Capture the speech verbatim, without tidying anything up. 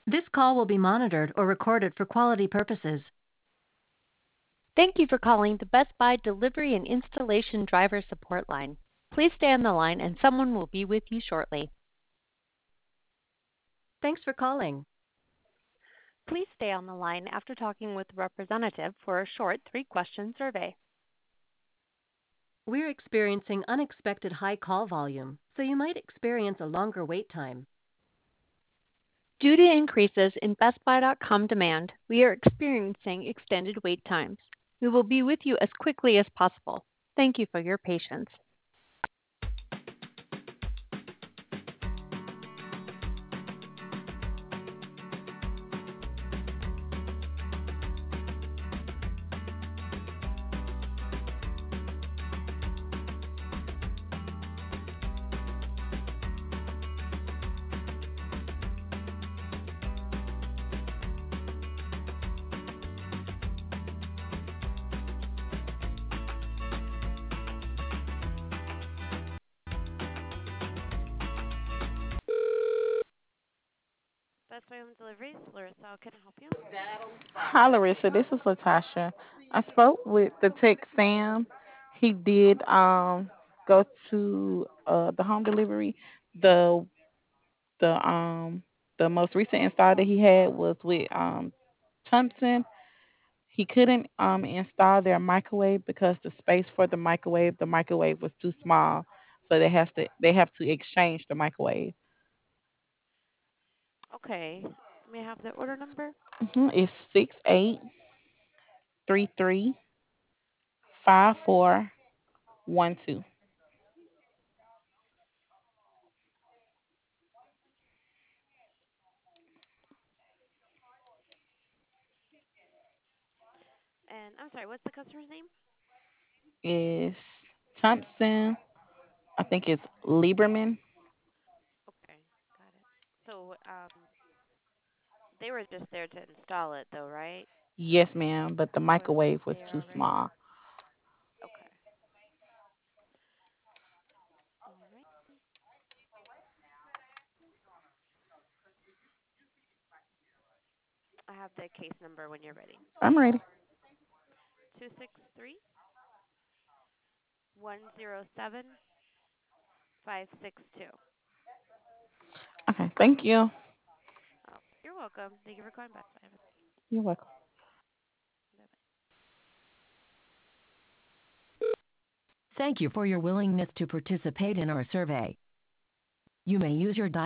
This call will be monitored or recorded for quality purposes. Thank you for calling the Best Buy Delivery and Installation Driver Support Line. Please stay on the line and someone will be with you shortly. Thanks for calling. Please stay on the line after talking with a representative for a short three-question survey. We're experiencing unexpected high call volume, so you might experience a longer wait time. Due to increases in Best Buy dot com demand, we are experiencing extended wait times. We will be with you as quickly as possible. Thank you for your patience. Best Buy Home Deliveries, Larissa, how can I help you? Hi, Larissa. This is Latasha. I spoke with the tech Sam. He did um go to uh the home delivery. The the um the most recent install that he had was with um Thompson. He couldn't um install their microwave because the space for the microwave the microwave was too small. So they have to they have to exchange the microwave. Okay. May I have the order number? hmm It's six eight three three five four one two. And I'm sorry, what's the customer's name? Is Thompson. I think it's Lieberman. Okay, got it. So, um, they were just there to install it, though, right? Yes, ma'am, but the It wasn't microwave was there too already. small. Okay. All right. I have the case number when you're ready. I'm ready. Two six three one zero seven five six two. Okay, thank you. Oh, you're welcome. Thank you for calling back. Bye. You're welcome. Bye. Thank you for your willingness to participate in our survey. You may use your